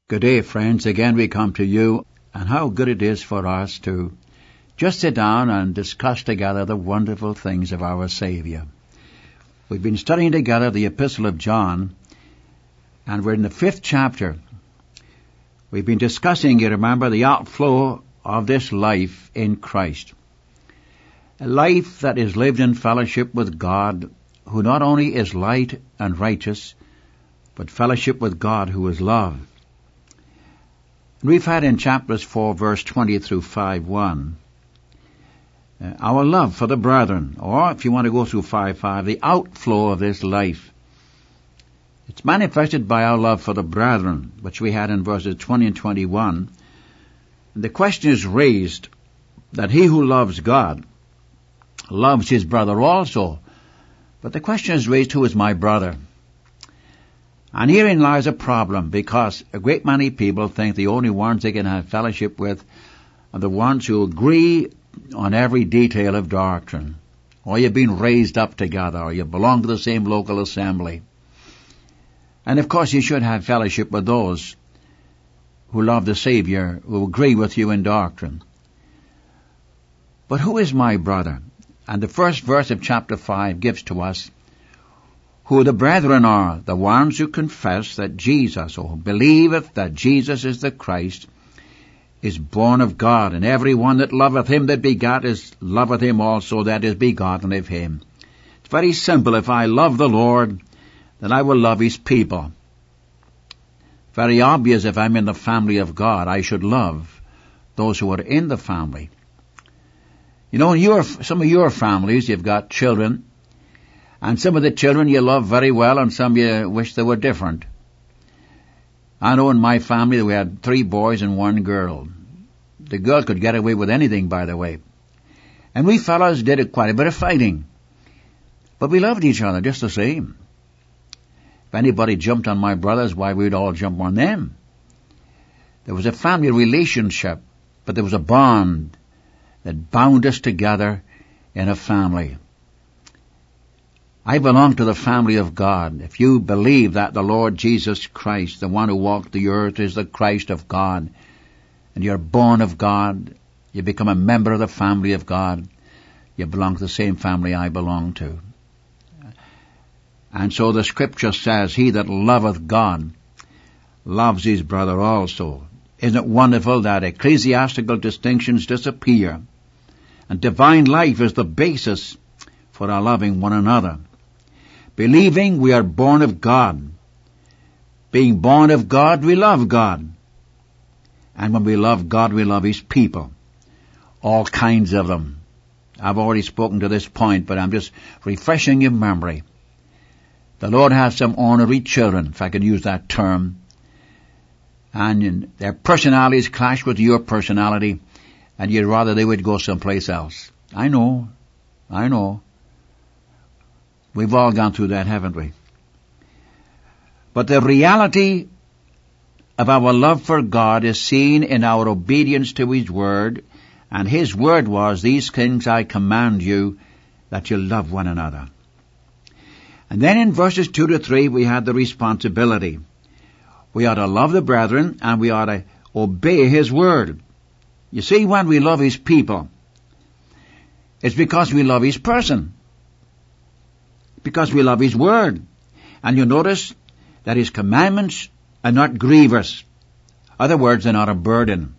Good day, friends. Again we come to you, and how good it is for us to just sit down and discuss together the wonderful things of our Savior. We've been studying together the Epistle of John, and we're in the 5th chapter. We've been discussing, you remember, the outflow of this life in Christ. A life that is lived in fellowship with God, who not only is light and righteous, but fellowship with God who is love. We've had in chapters 4, verse 20 through 5:1, our love for the brethren, or if you want to go through 5:5, the outflow of this life. It's manifested by our love for the brethren, which we had in verses 20 and 21. And the question is raised that he who loves God loves his brother also. But the question is raised, who is my brother? And herein lies a problem, because a great many people think the only ones they can have fellowship with are the ones who agree on every detail of doctrine, or you've been raised up together, or you belong to the same local assembly. And of course you should have fellowship with those who love the Savior, who agree with you in doctrine. But who is my brother? And the first verse of chapter 5 gives to us who the brethren are, the ones who confess that Jesus, or believeth that Jesus is the Christ, is born of God, and every one that loveth him that begat loveth him also that is begotten of him. It's very simple. If I love the Lord, then I will love his people. Very obvious, if I'm in the family of God, I should love those who are in the family. You know, in some of your families, you've got children, and some of the children you love very well, and some you wish they were different. I know in my family that we had 3 boys and 1 girl. The girl could get away with anything, by the way. And we fellows did quite a bit of fighting. But we loved each other just the same. If anybody jumped on my brothers, why, we'd all jump on them. There was a family relationship, but there was a bond that bound us together in a family. I belong to the family of God. If you believe that the Lord Jesus Christ, the one who walked the earth, is the Christ of God, and you're born of God, you become a member of the family of God, you belong to the same family I belong to. And so the scripture says, he that loveth God loves his brother also. Isn't it wonderful that ecclesiastical distinctions disappear, and divine life is the basis for our loving one another? Believing we are born of God. Being born of God, we love God. And when we love God, we love his people. All kinds of them. I've already spoken to this point, but I'm just refreshing your memory. The Lord has some ornery children, if I can use that term. And their personalities clash with your personality, and you'd rather they would go someplace else. I know. We've all gone through that, haven't we? But the reality of our love for God is seen in our obedience to his word, and his word was, these things I command you, that you love one another. And then in verses 2 to 3 we had the responsibility. We ought to love the brethren, and we ought to obey his word. You see, when we love his people, it's because we love his person. Because we love his word. And you notice that his commandments are not grievous. Other words, they're not a burden.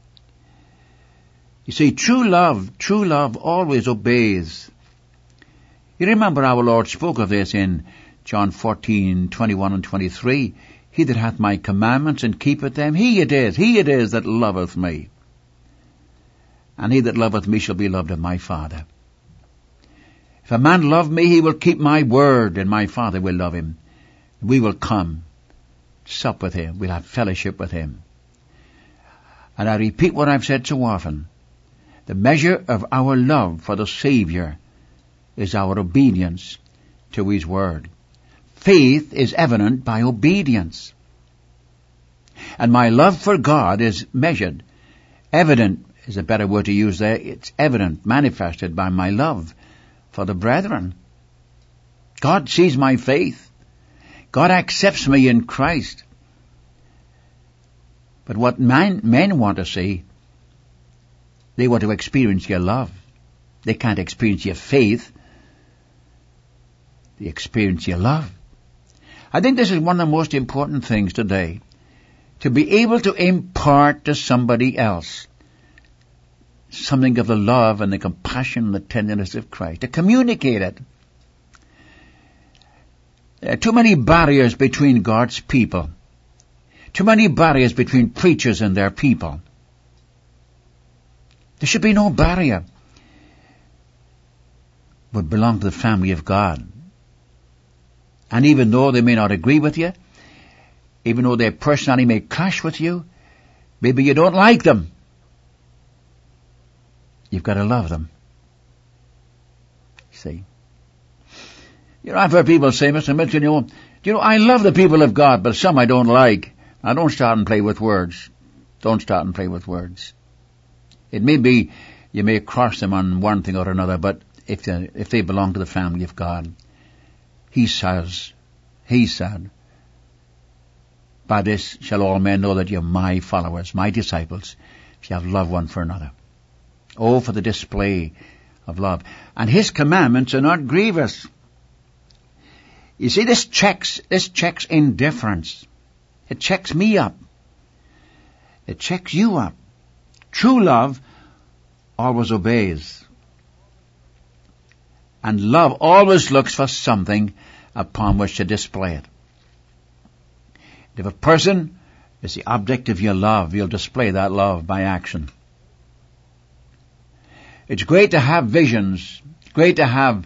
You see, true love always obeys. You remember our Lord spoke of this in John 14:21 and 23. He that hath my commandments and keepeth them, he it is that loveth me. And he that loveth me shall be loved of my Father. If a man love me, he will keep my word, and my Father will love him. We will come, sup with him, we'll have fellowship with him. And I repeat what I've said so often. The measure of our love for the Savior is our obedience to his word. Faith is evident by obedience. And my love for God is measured. Evident is a better word to use there. It's evident, manifested by my love for the brethren. God sees my faith. God accepts me in Christ. But what men want to see, they want to experience your love. They can't experience your faith. They experience your love. I think this is one of the most important things today, to be able to impart to somebody else something of the love and the compassion and the tenderness of Christ, to communicate it. There are too many barriers between God's people, too many barriers between preachers and their people. There should be no barrier. We belong to the family of God. And even though they may not agree with you, even though their personality may clash with you, maybe you don't like them, you've got to love them. See? I've heard people say, Mr. Mitchell, I love the people of God, but some I don't like. Now don't start and play with words. Don't start and play with words. It may be you may cross them on one thing or another, but if they belong to the family of God, He said, by this shall all men know that you're my followers, my disciples, if you have love one for another. Oh, for the display of love. And His commandments are not grievous. You see, this checks indifference. It checks me up. It checks you up. True love always obeys. And love always looks for something upon which to display it. If a person is the object of your love, you'll display that love by action. It's great to have visions, great to have,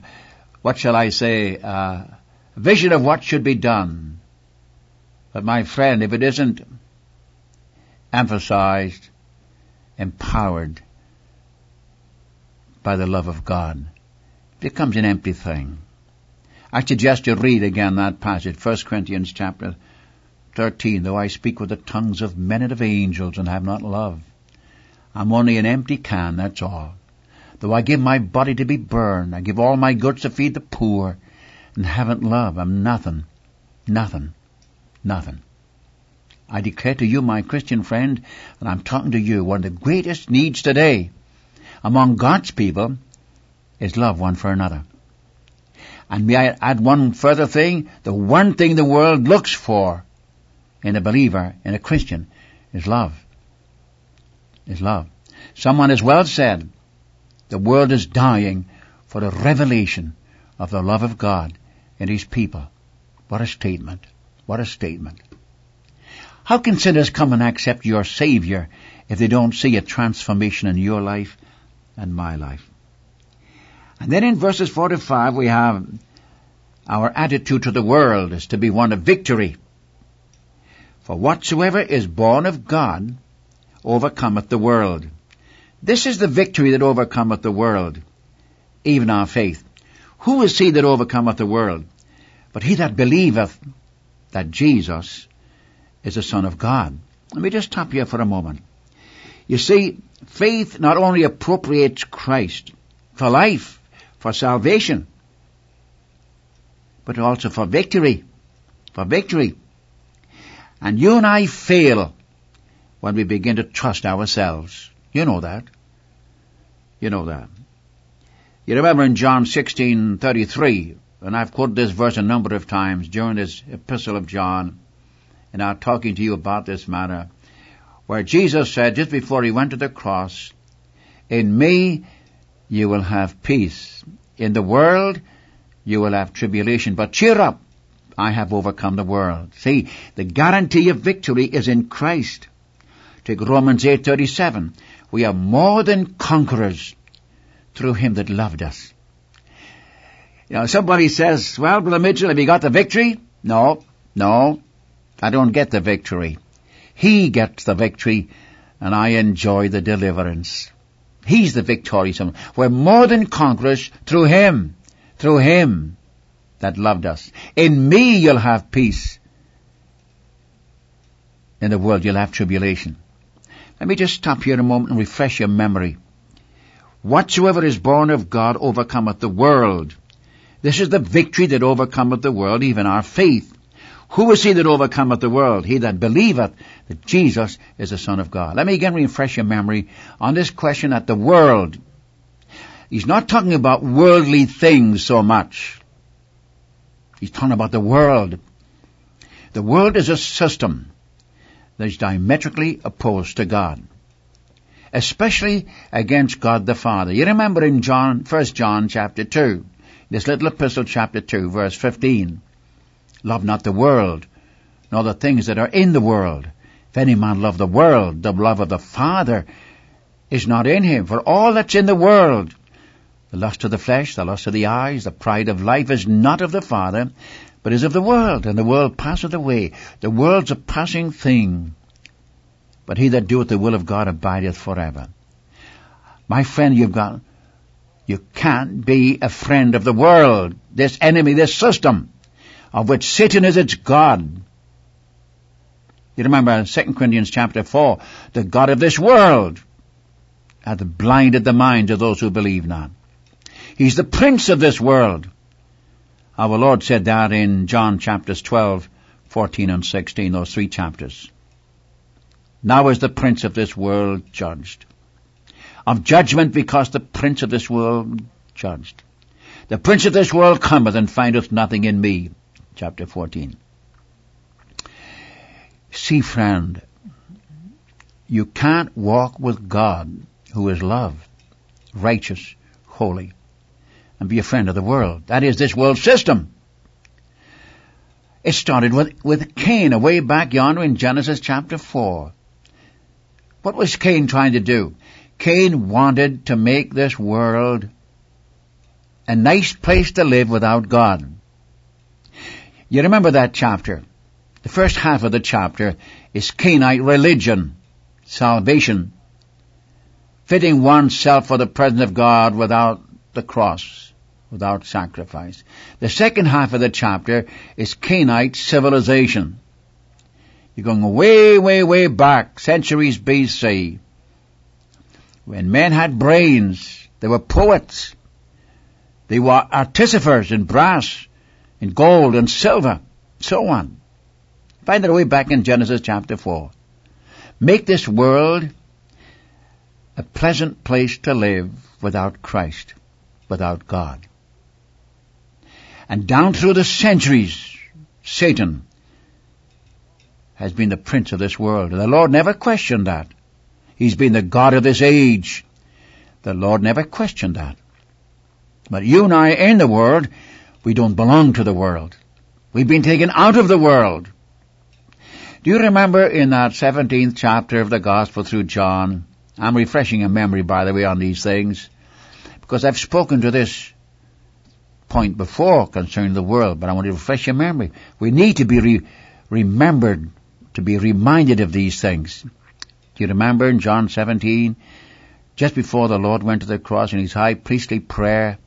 a vision of what should be done. But my friend, if it isn't emphasized, empowered by the love of God, it becomes an empty thing. I suggest you read again that passage, 1 Corinthians chapter 13. Though I speak with the tongues of men and of angels and have not love, I'm only an empty can, that's all. Though I give my body to be burned, I give all my goods to feed the poor, and haven't love, I'm nothing. Nothing. Nothing. I declare to you, my Christian friend, and I'm talking to you, one of the greatest needs today among God's people is love one for another. And may I add one further thing? The one thing the world looks for in a believer, in a Christian, is love. Is love. Someone has well said, the world is dying for a revelation of the love of God in His people. What a statement. What a statement. How can sinners come and accept your Savior if they don't see a transformation in your life and my life? And then in verses 4 to 5 we have our attitude to the world is to be one of victory. For whatsoever is born of God overcometh the world. This is the victory that overcometh the world, even our faith. Who is he that overcometh the world? But he that believeth that Jesus is the Son of God. Let me just stop here for a moment. You see, faith not only appropriates Christ for life, for salvation, but also for victory. For victory. And you and I fail when we begin to trust ourselves. You know that. You know that. You remember in John 16:33, and I've quoted this verse a number of times during this epistle of John, and I'm talking to you about this matter, where Jesus said just before He went to the cross, in me you will have peace. In the world you will have tribulation, but cheer up, I have overcome the world. See, the guarantee of victory is in Christ. Take Romans 8:37. We are more than conquerors through Him that loved us. Somebody says, well, Brother Mitchell, have you got the victory? No, I don't get the victory. He gets the victory, and I enjoy the deliverance. He's the victorious one. We're more than conquerors through Him that loved us. In me you'll have peace. In the world you'll have tribulation. Let me just stop here a moment and refresh your memory. Whatsoever is born of God overcometh the world. This is the victory that overcometh the world, even our faith. Who is he that overcometh the world? He that believeth that Jesus is the Son of God. Let me again refresh your memory on this question at the world. He's not talking about worldly things so much. He's talking about the world. The world is a system that is diametrically opposed to God, especially against God the Father. You remember in 1 John chapter 2, this little epistle chapter 2, verse 15, love not the world, nor the things that are in the world. If any man love the world, the love of the Father is not in him. For all that's in the world, the lust of the flesh, the lust of the eyes, the pride of life, is not of the Father, but is of the world. And the world passeth away. The world's a passing thing. But he that doeth the will of God abideth forever. My friend, you can't be a friend of the world, this enemy, this system, of which Satan is its God. You remember 2 Corinthians chapter 4, the God of this world hath blinded the minds of those who believe not. He's the prince of this world. Our Lord said that in John chapters 12, 14 and 16, those 3 chapters. Now is the prince of this world judged. Of judgment, because the prince of this world judged. The prince of this world cometh and findeth nothing in me. Chapter 14. See, friend, you can't walk with God, who is love, righteous, holy, and be a friend of the world. That is this world system. It started with Cain, away back yonder in Genesis chapter 4. What was Cain trying to do? Cain wanted to make this world a nice place to live without God. You remember that chapter. The first half of the chapter is Canaanite religion, salvation, fitting oneself for the presence of God without the cross, without sacrifice. The second half of the chapter is Canaanite civilization. You're going way, way, way back, centuries BC, when men had brains. They were poets. They were artificers in brass, in gold and silver, so on. Find it way back in Genesis chapter 4. Make this world a pleasant place to live without Christ, without God. And down through the centuries, Satan has been the prince of this world. And the Lord never questioned that. He's been the God of this age. The Lord never questioned that. But you and I in the world, we don't belong to the world. We've been taken out of the world. Do you remember in that 17th chapter of the Gospel through John? I'm refreshing your memory, by the way, on these things, because I've spoken to this point before concerning the world, but I want to refresh your memory. We need to be remembered, to be reminded of these things. Do you remember in John 17, just before the Lord went to the cross in his high priestly prayer,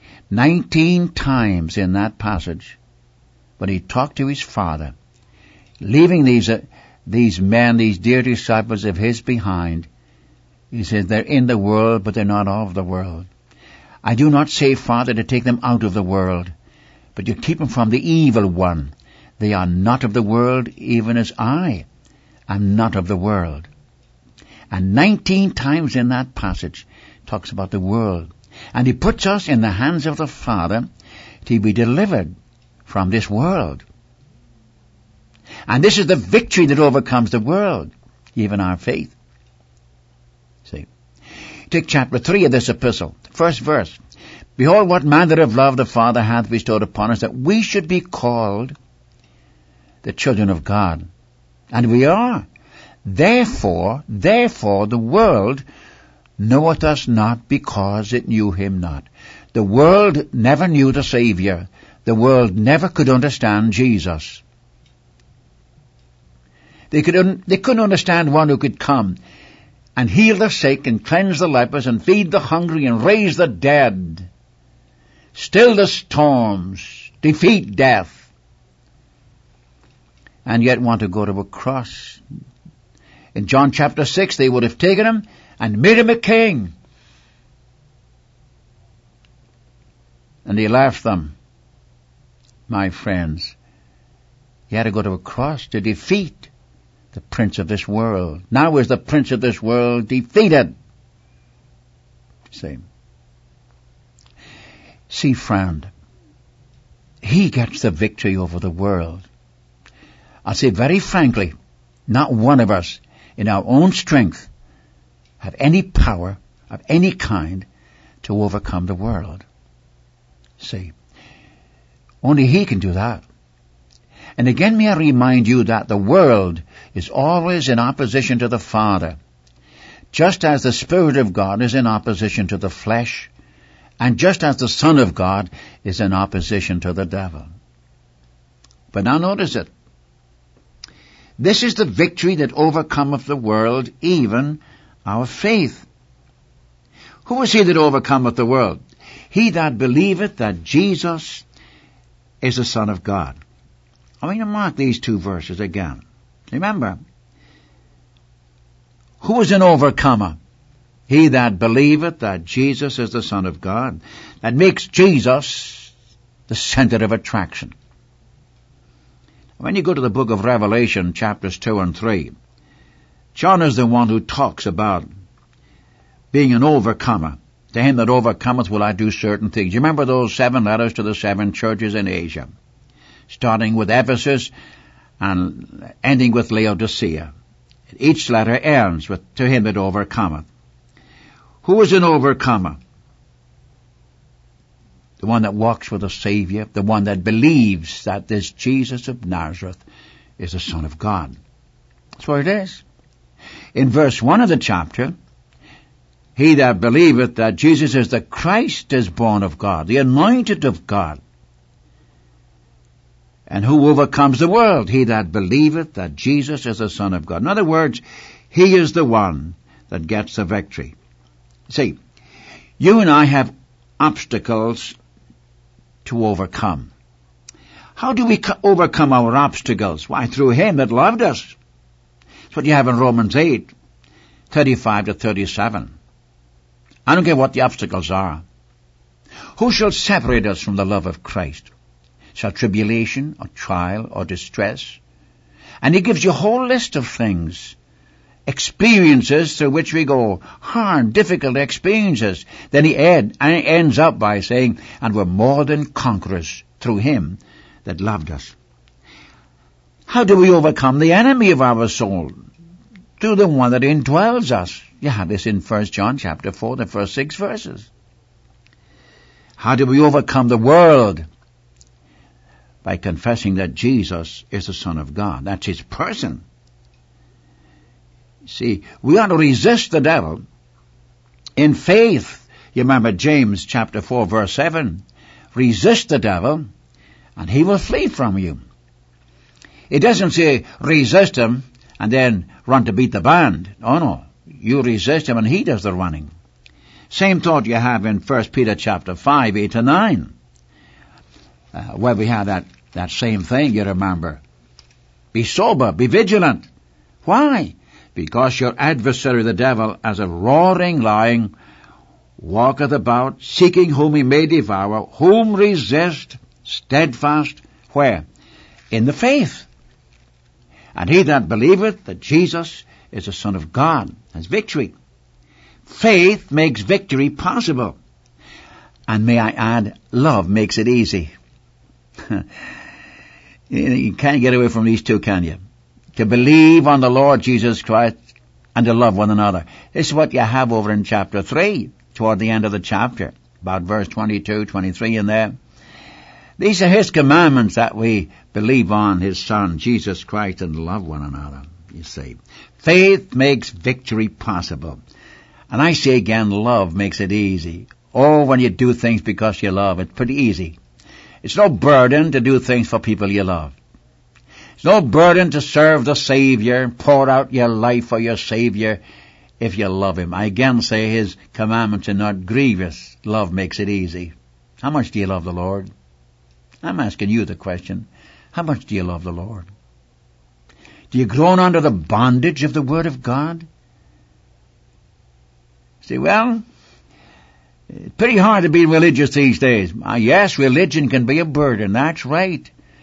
19 times in that passage, when he talked to his Father, leaving these men, these dear disciples of his behind, he says, they're in the world, but they're not of the world. I do not say, Father, to take them out of the world, but to keep them from the evil one. They are not of the world, even as I am not of the world. And 19 times in that passage talks about the world. And he puts us in the hands of the Father to be delivered from this world. And this is the victory that overcomes the world, even our faith. See, take chapter 3 of this epistle, first verse. Behold, what manner of love the Father hath bestowed upon us, that we should be called the children of God. And we are. Therefore, the world knoweth us not, because it knew him not. The world never knew the Savior. The world never could understand Jesus. They couldn't understand one who could come and heal the sick and cleanse the lepers and feed the hungry and raise the dead, still the storms, defeat death, and yet want to go to a cross. In John chapter 6, they would have taken him and made him a king. And he left them. My friends, He had to go to a cross to defeat the prince of this world. Now is the prince of this world defeated. See, friend, he gets the victory over the world. I'll say very frankly, not one of us in our own strength have any power of any kind to overcome the world. See, only he can do that. And again, may I remind you that the world is always in opposition to the Father, just as the Spirit of God is in opposition to the flesh, and just as the Son of God is in opposition to the devil. But now notice it. This is the victory that overcometh the world, even our faith. Who is he that overcometh the world? He that believeth that Jesus is the Son of God. I want you to mark these two verses again. Remember, who is an overcomer? He that believeth that Jesus is the Son of God. That makes Jesus the center of attraction. When you go to the book of Revelation, chapters 2 and 3, John is the one who talks about being an overcomer. To him that overcometh will I do certain things. You remember those 7 letters to the 7 churches in Asia, starting with Ephesus and ending with Laodicea. Each letter ends with, to him that overcometh. Who is an overcomer? The one that walks with the Savior, the one that believes that this Jesus of Nazareth is the Son of God. That's what it is. In verse 1 of the chapter, he that believeth that Jesus is the Christ is born of God, the anointed of God. And who overcomes the world? He that believeth that Jesus is the Son of God. In other words, he is the one that gets the victory. See, you and I have obstacles to overcome. How do we overcome our obstacles? Why, through him that loved us. That's what you have in Romans 8, 35 to 37. I don't care what the obstacles are. Who shall separate us from the love of Christ? Shall tribulation or trial or distress? And he gives you a whole list of things, experiences through which we go, hard, difficult experiences. Then he ends up by saying, and we're more than conquerors through him that loved us. How do we overcome the enemy of our soul? Through the one that indwells us. You have this in 1 John chapter 4, the first 6 verses. How do we overcome the world? By confessing that Jesus is the Son of God. That's his person. See, we ought to resist the devil in faith. You remember James chapter 4 verse 7. Resist the devil and he will flee from you. It doesn't say resist him and then run to beat the band. Oh no. You resist him and he does the running. Same thought you have in 1 Peter chapter 5, 8 to 9. Where we have that same thing, you remember. Be sober, be vigilant. Why? Because your adversary the devil, as a roaring lion, walketh about, seeking whom he may devour, whom resist, steadfast, where? In the faith. And he that believeth that Jesus is the Son of God has victory. Faith makes victory possible. And may I add, love makes it easy. You can't get away from these two, can you? To believe on the Lord Jesus Christ and to love one another. This is what you have over in chapter 3, toward the end of the chapter, about verse 22, 23 in there. These are his commandments, that we believe on his Son, Jesus Christ, and love one another, you see. Faith makes victory possible. And I say again, love makes it easy. Oh, when you do things because you love, it's pretty easy. It's no burden to do things for people you love. It's no burden to serve the Savior, pour out your life for your Savior if you love him. I again say his commandments are not grievous. Love makes it easy. How much do you love the Lord? I'm asking you the question. How much do you love the Lord? Do you groan under the bondage of the Word of God? Say, well, it's pretty hard to be religious these days. Yes, religion can be a burden. That's right.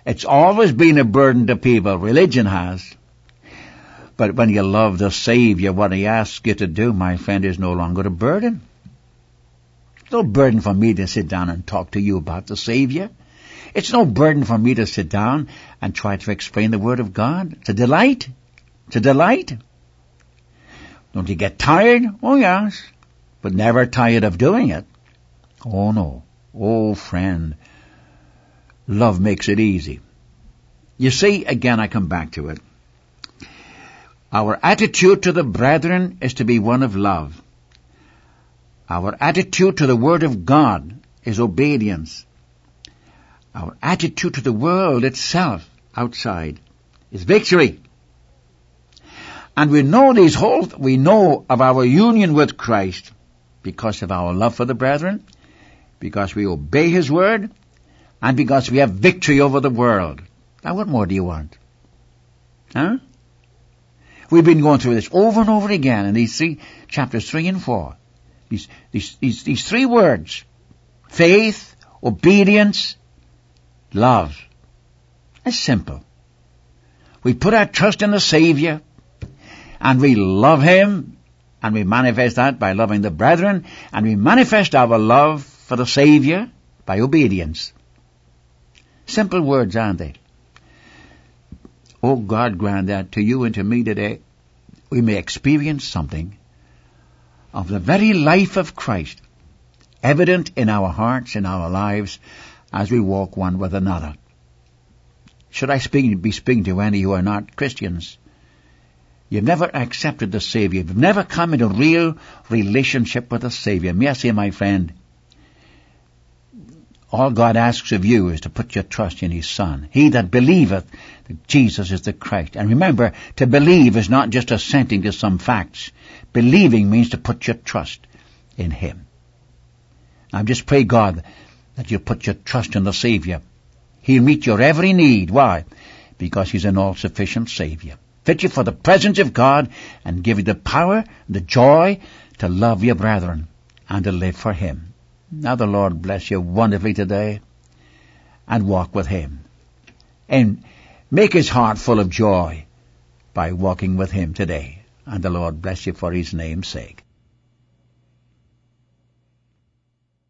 It's always been a burden to people. Religion has. But when you love the Savior, what He asks you to do, my friend, is no longer a burden. It's no burden for me to sit down and talk to you about the Savior. It's no burden for me to sit down and try to explain the Word of God. It's a delight. It's a delight. Don't you get tired? Oh, yes. But never tired of doing it. Oh, no. Oh, friend. Love makes it easy. You see, again, I come back to it. Our attitude to the brethren is to be one of love. Our attitude to the Word of God is obedience. Our attitude to the world itself, outside, is victory. And we know of our union with Christ because of our love for the brethren, because we obey His Word, and because we have victory over the world. Now what more do you want? Huh? We've been going through this over and over again in these chapters 3 and 4. These three words. Faith, obedience, love. It's simple. We put our trust in the Savior, and we love Him, and we manifest that by loving the brethren, and we manifest our love for the Savior by obedience. Simple words, aren't they? Oh, God grant that to you and to me today we may experience something of the very life of Christ, evident in our hearts, in our lives, as we walk one with another. Should I be speaking to any who are not Christians? You've never accepted the Savior. You've never come into real relationship with the Savior. May I say, my friend, all God asks of you is to put your trust in His Son. He that believeth that Jesus is the Christ. And remember, to believe is not just assenting to some facts. Believing means to put your trust in Him. Now just pray God that you put your trust in the Savior. He'll meet your every need. Why? Because He's an all-sufficient Savior. Fit you for the presence of God and give you the power, the joy to love your brethren and to live for Him. Now the Lord bless you wonderfully today, and walk with Him. And make His heart full of joy by walking with Him today. And the Lord bless you for His name's sake.